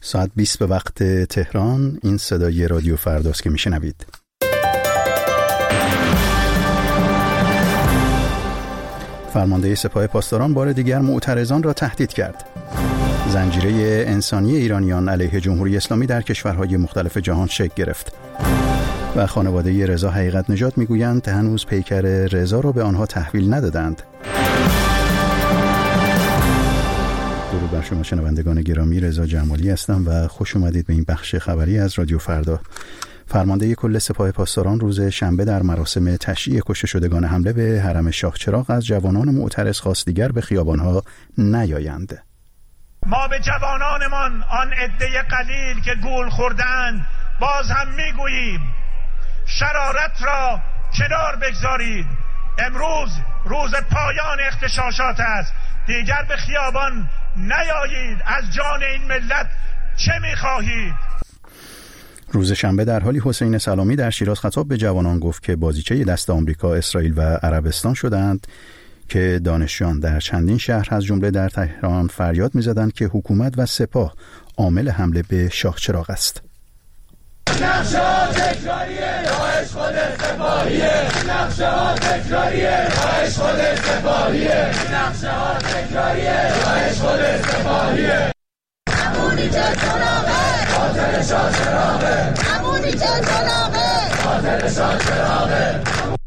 ساعت 20 به وقت تهران. این صدای رادیو فرداست که میشنوید. فرمانده سپاه پاسداران بار دیگر معترضان را تهدید کرد. زنجیره انسانی ایرانیان علیه جمهوری اسلامی در کشورهای مختلف جهان شکل گرفت و خانواده رضا حقیقت نژاد میگویند هنوز پیکر رضا را به آنها تحویل ندادند. درود بر شما شنوندگان گرامی، رضا جمالی هستم و خوش اومدید به این بخش خبری از رادیو فردا. فرمانده کل سپاه پاسداران روز شنبه در مراسم تشییع کشته شدگان حمله به حرم شاه چراغ از جوانان معترض خواست دیگر به خیابان‌ها نیایند. ما به جوانانمان، آن عده قلیل که گول خوردند، باز هم میگوییم شرارت را کنار بگذارید. امروز روز پایان اغتشاشات است. دیگر به خیابان نیایید. از جان این ملت چه میخواهید؟ روز شنبه در حالی حسین سلامی در شیراز خطاب به جوانان گفت که بازیچه دست آمریکا، اسرائیل و عربستان شدند که دانشجویان در چندین شهر از جمله در تهران فریاد می‌زدند که حکومت و سپاه عامل حمله به شاه چراغ است. نقشه‌ها تکراریه، راهش خود سپاهیه. نقشه‌ها تکراریه، راهش خود سپاهیه. نقشه‌ها تکراریه، راهش خود سپاهیه. امونی که چراغه، قاتل شاه چراغه. امونی که چراغه، قاتل شاه چراغه.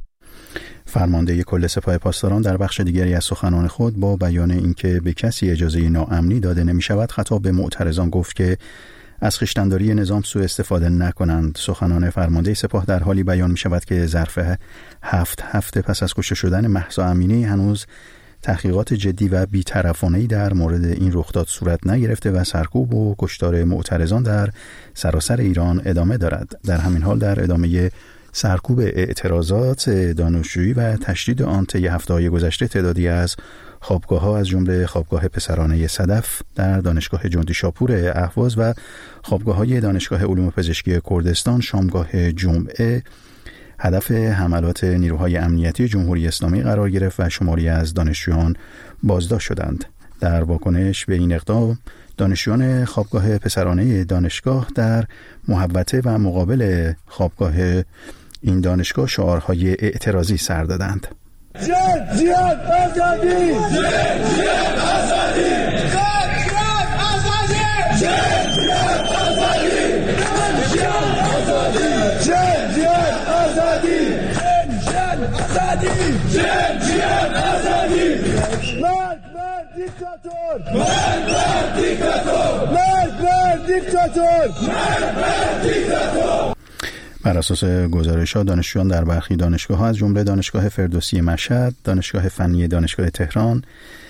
فرمانده کل سپاه پاسداران در بخش دیگری از سخنان خود با بیان اینکه به کسی اجازه ناامنی داده نمی‌شود خطاب به معترضان گفت که از خویشتن‌داری نظام سوء استفاده نکنند. سخنان فرمانده سپاه در حالی بیان می‌شود که ظرف 7 هفته پس از کشته شدن مهسا امینی هنوز تحقیقات جدی و بی‌طرفانه‌ای در مورد این رخداد صورت نگرفته و سرکوب و کشتار معترضان در سراسر ایران ادامه دارد. در همین حال در ادامه سرکوب اعتراضات دانشجویی و تشدید آن طی هفته‌های گذشته تعدادی از خوابگاه‌ها از جمله خوابگاه پسرانه صدف در دانشگاه جندی شاپور اهواز و خوابگاه‌های دانشگاه علوم پزشکی کردستان شامگاه جمعه هدف حملات نیروهای امنیتی جمهوری اسلامی قرار گرفت و شماری از دانشجویان بازداشت شدند. در واکنش به این اقدام دانشجویان خوابگاه پسرانه دانشگاه در محوطه و مقابل خوابگاه این دانشگاه شعارهای اعتراضی سر دادند. جهاد آزادی! جهاد آزادی! جهاد آزادی! جهاد آزادی! جهاد آزادی! جهاد آزادی! جهاد آزادی! جهاد آزادی! مرگ بر دیکتاتور! مرگ بر دیکتاتور! مرگ بر دیکتاتور! مرگ بر دیکتاتور! بر اساس گزارش‌ها دانشجویان در برخی دانشگاه‌ها از جمله دانشگاه فردوسی مشهد، دانشگاه فنی دانشگاه تهران،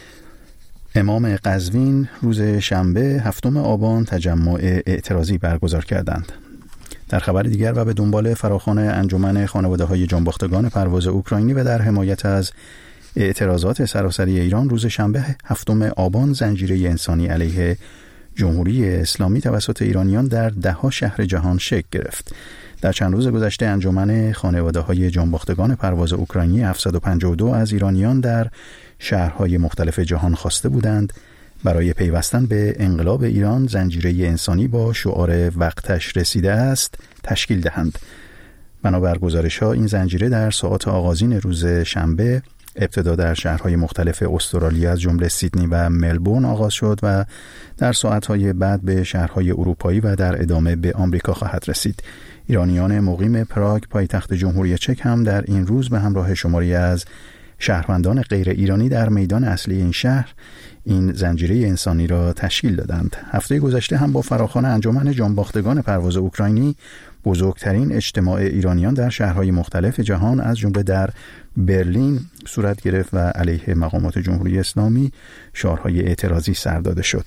امام قزوین روز شنبه 7 آبان تجمع اعتراضی برگزار کردند. در خبر دیگر و به دنبال فراخوان انجمن خانواده‌های جانباختگان پرواز اوکراینی و در حمایت از اعتراضات سراسری ایران روز شنبه 7 آبان زنجیره انسانی علیه جمهوری اسلامی توسط ایرانیان در 10 شهر جهان شکل گرفت. در چند روز گذشته انجمن خانواده‌های جانباختگان پرواز اوکراینی 752 از ایرانیان در شهرهای مختلف جهان خواسته بودند برای پیوستن به انقلاب ایران زنجیره انسانی با شعار وقتش رسیده است تشکیل دهند. بنابر گزارش‌ها این زنجیره در ساعات آغازین روز شنبه ابتدا در شهرهای مختلف استرالیا از جمله سیدنی و ملبورن آغاز شد و در ساعت‌های بعد به شهرهای اروپایی و در ادامه به آمریکا خواهد رسید. ایرانیان مقیم پراگ پایتخت جمهوری چک هم در این روز به همراه شماری از شهروندان غیر ایرانی در میدان اصلی این شهر این زنجیره انسانی را تشکیل دادند. هفته گذشته هم با فراخوان انجمن جانباختگان پرواز اوکراینی بزرگترین اجتماع ایرانیان در شهرهای مختلف جهان از جمله در برلین صورت گرفت و علیه مقامات جمهوری اسلامی شعارهای اعتراضی سر داده شد.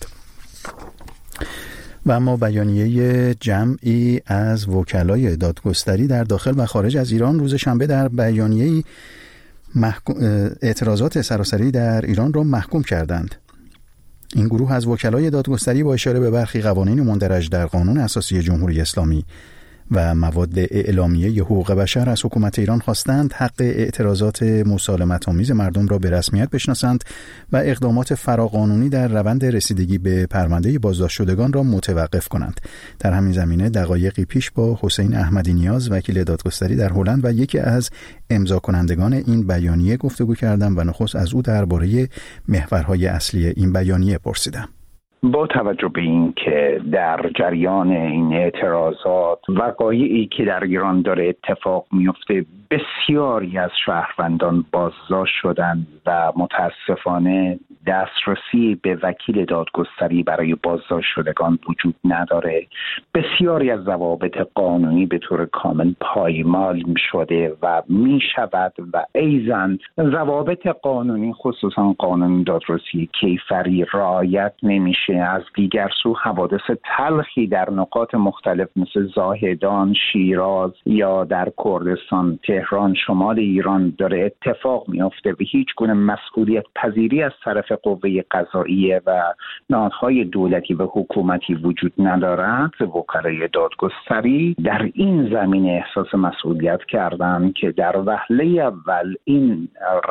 و اما بیانیه جمعی از وکلای دادگستری در داخل و خارج از ایران روز شنبه در بیانیه‌ای اعتراضات سراسری در ایران را محکوم کردند. این گروه از وکلای دادگستری با اشاره به برخی قوانین مندرج در قانون اساسی جمهوری اسلامی و مواد اعلامیه حقوق بشر از حکومت ایران خواستند حق اعتراضات مسالمت‌آمیز مردم را به رسمیت بشناسند و اقدامات فراقانونی در روند رسیدگی به پرونده بازداشت شدگان را متوقف کنند. در همین زمینه دقایقی پیش با حسین احمدی نیاز وکیل دادگستری در هلند و یکی از امضا کنندگان این بیانیه گفتگو کردم و نخست از او درباره محورهای اصلی این بیانیه پرسیدم. با توجه به این که در جریان این اعتراضات وقایعی که در ایران داره اتفاق میفته، بسیاری از شهروندان بازداشت شدند و متاسفانه دسترسی به وکیل دادگستری برای بازداشت شدگان وجود نداره. بسیاری از ضوابط قانونی به طور کامل پایمال شده و می شود و ایضاً ضوابط قانونی خصوصا قانون دادرسی کیفری رعایت نمیشه. از دیگر سو حوادث تلخی در نقاط مختلف مثل زاهدان، شیراز یا در کردستان، تهران، شمال ایران داره اتفاق میفته و هیچ گونه مسئولیت پذیری از طرف قوه قضاییه و نهادهای دولتی و حکومتی وجود ندارد. وکلای دادگستری در این زمینه احساس مسئولیت کردند که در وهله اول این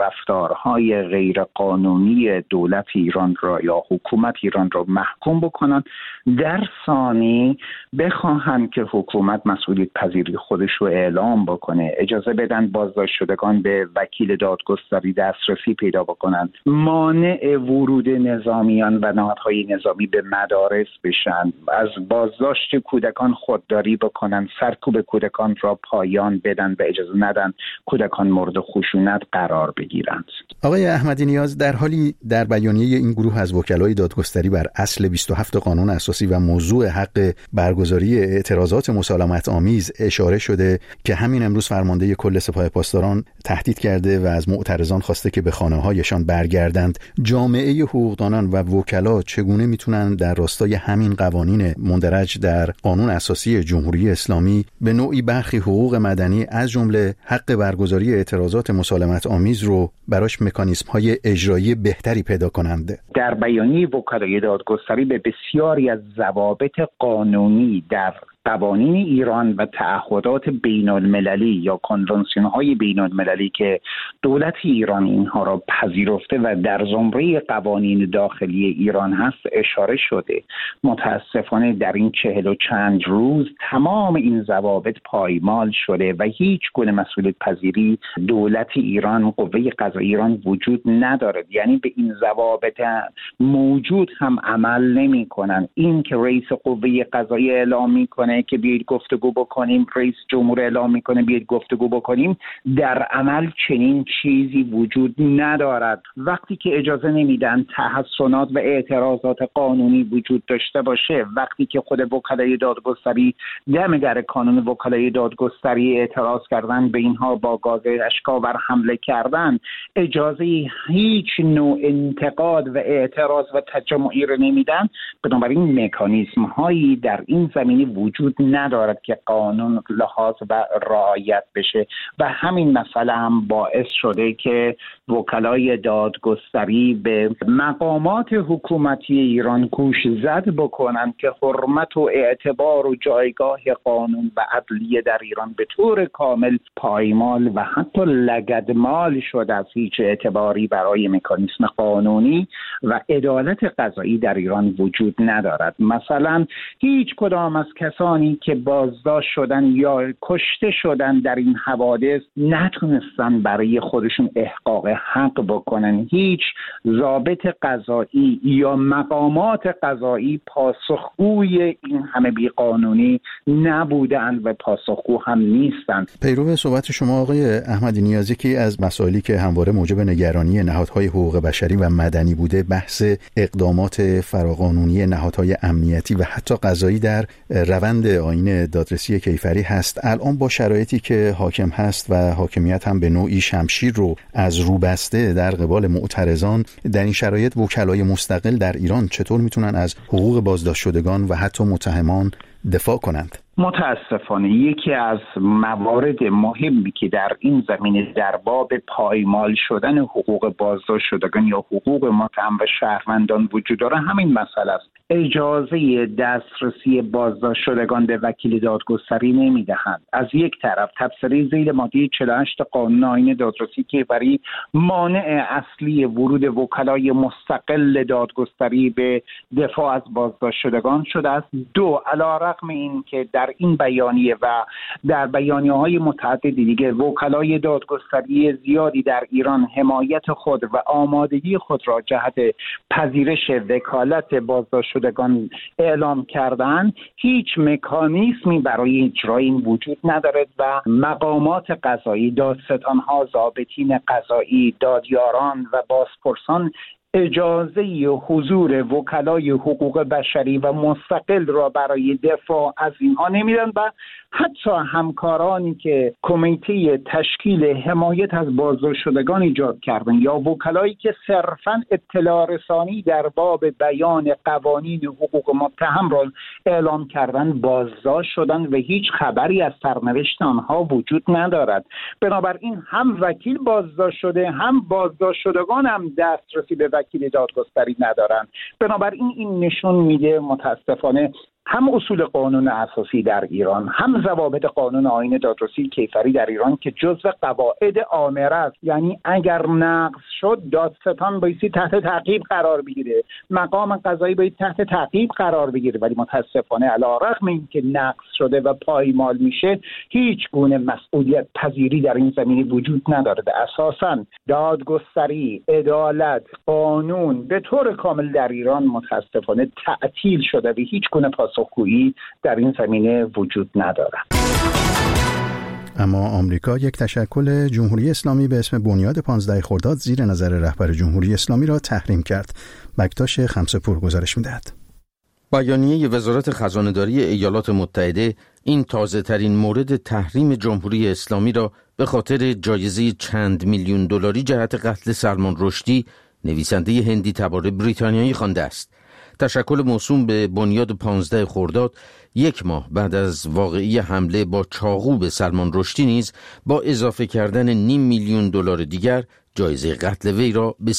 رفتارهای غیر قانونی دولت ایران را یا حکومت ایران را محکوم بکنند، در ثانی بخواهند که حکومت مسئولیت پذیری خودش رو اعلام بکنه، اجازه بدن بازداشت شدگان به وکیل دادگستری دسترسی پیدا بکنند، مانع ورود نظامیان و نهادهای نظامی به مدارس بشن، از بازداشت کودکان خودداری بکنن، سرکوب کودکان را پایان بدن و اجازه ندن کودکان مورد خشونت قرار بگیرند. آقای احمدی نیاز، در حالی در بیانیه این گروه از وکلای دادگستری بر اصل 27 قانون اساسی و موضوع حق برگزاری اعتراضات مسالمت آمیز اشاره شده که همین امروز فرمانده کل سپاه پاسداران تهدید کرده و از معترضان خواسته که به خانه‌هایشان برگردند. جامعه حقوقدانان و وکلا چگونه میتونن در راستای همین قوانین مندرج در قانون اساسی جمهوری اسلامی به نوعی برخی حقوق مدنی از جمله حق برگزاری اعتراضات مسالمت آمیز رو براش مکانیزم‌های اجرایی بهتری پیدا کنند؟ در بیانیه وکلای دادگستری به بسیاری از ضوابط قانونی در قوانین ایران و تعهدات بین المللی یا کنوانسیون های بین المللی که دولت ایران اینها را پذیرفته و در زمره قوانین داخلی ایران هست اشاره شده. متاسفانه در این 40 و چند روز تمام این ضوابط پایمال شده و هیچ گونه مسئولیت پذیری دولت ایران، قوه قضاییه ایران وجود ندارد. یعنی به این ضوابط موجود هم عمل نمی کنن. این که رئیس قوه قضاییه اعلام میکنه که بیاید گفتگو بکنیم، رئیس جمهور اعلام میکنه بیاید گفتگو بکنیم، در عمل چنین چیزی وجود ندارد. وقتی که اجازه نمیدن تحسنات و اعتراضات قانونی وجود داشته باشه، وقتی که خود وکلای دادگستری دم در کانون وکلای دادگستری اعتراض کردن به اینها با گاز اشک‌آور حمله کردن، اجازه هیچ نوع انتقاد و اعتراض و تجمعی رو نمیدن. بنابراین مکانیزم هایی در این زمینه وجود ندارد که قانون لحاظ و رعایت بشه و همین مسئله هم باعث شده که وکلای دادگستری به مقامات حکومتی ایران گوش زد بکنن که حرمت و اعتبار و جایگاه قانون و عدلیه در ایران به طور کامل پایمال و حتی لگدمال شده، از هیچ اعتباری برای مکانیزم قانونی و عدالت قضایی در ایران وجود ندارد. مثلا هیچ کدام از کسانی که بازداشت شدن یا کشته شدن در این حوادث نتونستن برای خودشون احقاق حق بکنن. هیچ ضابط قضایی یا مقامات قضایی پاسخگوی این همه بیقانونی نبودند و پاسخگو هم نیستند. پیرو صحبت شما آقای احمدی نیازی که از مسائلی که همواره موجب نگرانی نهادهای حقوق بشری و مدنی بوده، بحث اقدامات فراقانونی نهادهای امنیتی و حتی قضایی در روند آیین دادرسی کیفری هست. الان با شرایطی که حاکم هست و حاکمیت هم به نوعی شمشیر رو از رو بسته در قبال معترضان، در این شرایط وکلای مستقل در ایران چطور میتونن از حقوق بازداشت شدگان و حتی متهمان دفاع کنند. متاسفانه یکی از موارد مهمی که در این زمینه در باب پایمال شدن حقوق بازداشت شدگان یا حقوق متهم و شهروندان وجود داره همین مسئله است. اجازه دسترسی بازداشت شدگان به وکیل دادگستری نمیدهند. از یک طرف تبصره ذیل ماده 48 قانون آیین دادرسی کیفری مانع اصلی ورود وکلای مستقل دادگستری به دفاع از بازداشت شدگان شده است. دو، علیرغم این که در این بیانیه و در بیانیه‌های متعددی دیگه وکلای دادگستری زیادی در ایران حمایت خود و آمادگی خود را جهت پذیرش وکالت بازداشت شدگان اعلام کردند، هیچ مکانیزمی برای اجرای این وجود ندارد و مقامات قضایی، دادستان‌ها، ضابطین قضایی، دادیاران و بازپرسان اجازه حضور وکلای حقوق بشری و مستقل را برای دفاع از اینها نمیدن و حتی همکارانی که کمیته تشکیل حمایت از بازداشت شدگان ایجاد کردن یا وکلایی که صرفاً اطلاع رسانی در باب بیان قوانین حقوق متهم را اعلام کردن بازداشت شدن و هیچ خبری از سرنوشت آنها وجود ندارد. بنابراین هم وکیل بازداشت شده هم بازداشت شدگان هم دسترسی به وکیل دادگستری ندارند. بنابراین این نشون میده متاسفانه هم اصول قانون اساسی در ایران هم ضوابط قانون آیین دادرسی کیفری در ایران که جزو قواعد آمره است، یعنی اگر نقض شد دادستان بایستی تحت تعقیب قرار بگیره، مقام قضایی باید تحت تعقیب قرار بگیره، ولی متاسفانه علیرغم اینکه نقض شده و پایمال میشه هیچ گونه مسئولیت پذیری در این زمینه وجود نداره. اساساً دادگستری، عدالت، قانون به طور کامل در ایران متاسفانه تعطیل شده و هیچ گونه پاسخگویی در این زمینه وجود ندارد. اما آمریکا یک تشکل جمهوری اسلامی به اسم بنیاد 15 خرداد زیر نظر رهبر جمهوری اسلامی را تحریم کرد. بکتاش خمسه‌پور گزارش می‌دهد. بیانیه وزارت خزانه‌داری ایالات متحده این تازه‌ترین مورد تحریم جمهوری اسلامی را به خاطر جایزه چند میلیون دلاری جهت قتل سلمان رشدی، نویسنده هندی تبار بریتانیایی خوانده است. تشکل موسوم به بنیاد 15 خرداد یک ماه بعد از واقعی حمله با چاقو به سلمان رشدی نیز با اضافه کردن نیم میلیون دلار دیگر جایزه قتل وی را به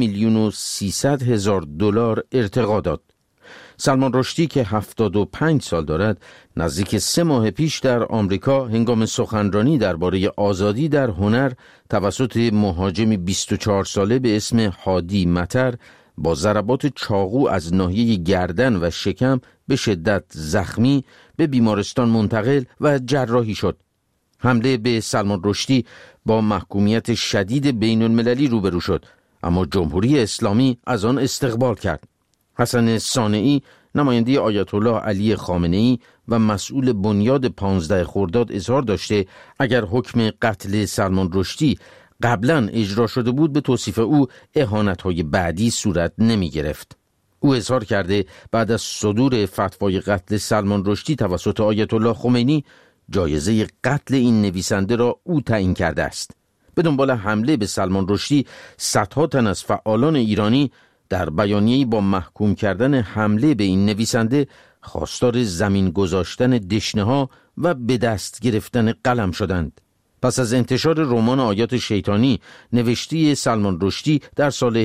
3,300,000 دلار ارتقا داد. سلمان رشدی که 75 سال دارد نزدیک 3 ماه پیش در آمریکا هنگام سخنرانی درباره آزادی در هنر توسط مهاجمی 24 ساله به اسم هادی مطر با ضربات چاقو از ناحیه گردن و شکم به شدت زخمی به بیمارستان منتقل و جراحی شد. حمله به سلمان رشدی با محکومیت شدید بین المللی روبرو شد، اما جمهوری اسلامی از آن استقبال کرد. حسن صانعی، نماینده آیت الله علی خامنه‌ای و مسئول بنیاد 15 خرداد اظهار داشته اگر حکم قتل سلمان رشدی قبلا اجرا شده بود به توصیف او اهانت‌های بعدی صورت نمی گرفت. او اظهار کرده بعد از صدور فتوای قتل سلمان رشدی توسط آیت الله خمینی جایزه قتل این نویسنده را او تعیین کرده است. به دنبال حمله به سلمان رشدی صدها تن از فعالان ایرانی در بیانیه‌ای با محکوم کردن حمله به این نویسنده خواستار زمین گذاشتن دشنه‌ها و به دست گرفتن قلم شدند. پس از انتشار رمان آیات شیطانی نوشته سلمان رشدی در سال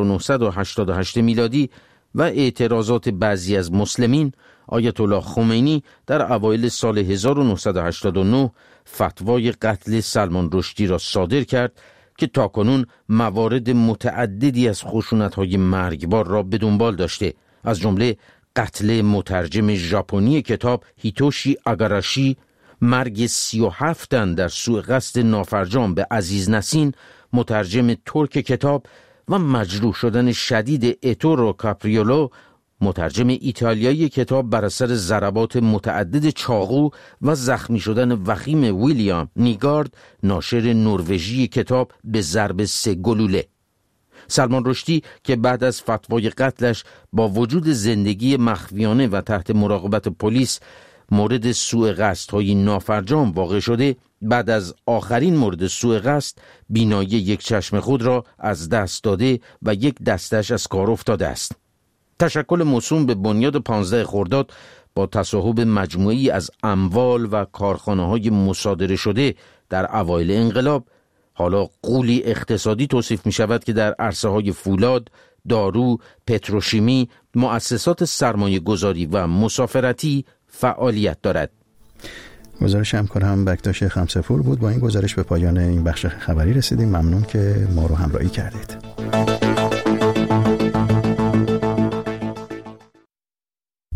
1988 میلادی و اعتراضات بعضی از مسلمین، آیت الله خمینی در اوایل سال 1989 فتوای قتل سلمان رشدی را صادر کرد که تاکنون موارد متعددی از خشونت‌های مرگبار را به دنبال داشته، از جمله قتل مترجم ژاپنی کتاب هیتوشی آگاراشی، مرگ 37 تن در سوء قصد نافرجام به عزیز نسین مترجم ترک کتاب و مجروح شدن شدید اتورو کاپریولو مترجم ایتالیایی کتاب بر اثر ضربات متعدد چاقو و زخمی شدن وخیم ویلیام نیگارد ناشر نروژی کتاب به ضرب 3 گلوله. سلمان رشدی که بعد از فتوای قتلش با وجود زندگی مخفیانه و تحت مراقبت پلیس مورد سوء قصدهای نافرجام واقع شده، بعد از آخرین مورد سوء قصد بینایی یک چشم خود را از دست داده و یک دستش از کار افتاده است. تشکل موسوم به بنیاد 15 خرداد با تصاحب مجموعی از اموال و کارخانه‌های مصادره شده در اوایل انقلاب، حالا غولی اقتصادی توصیف می شود که در عرصه‌های فولاد، دارو، پتروشیمی، مؤسسات سرمایه گذاری و مسافرتی فعالیت دارد. گزارش همکارم بکتاش خمسه‌پور بود. با این گزارش به پایان این بخش خبری رسیدیم. ممنون که ما رو همراهی کردید.